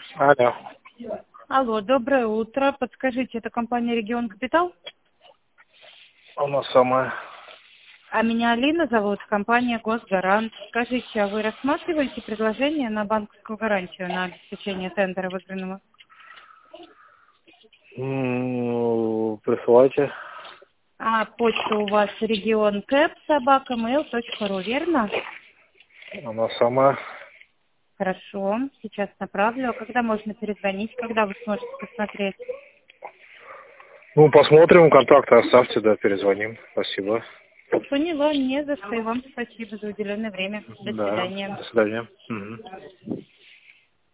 Алло. Алло, доброе утро. Подскажите, это компания «Регион Капитал»? Она самая. А меня Алина зовут, компания «Госгарант». Скажите, а вы рассматриваете предложение на банковскую гарантию на обеспечение тендера выигранного? Присылайте. А почта у вас regioncap@mail.ru, верно? Она самая. Хорошо, сейчас направлю. А когда можно перезвонить, когда вы сможете посмотреть? Посмотрим, контакты оставьте, да, перезвоним. Спасибо. Поняла, не за что. И вам спасибо за уделенное время. До Да, свидания. до свидания. Мгм.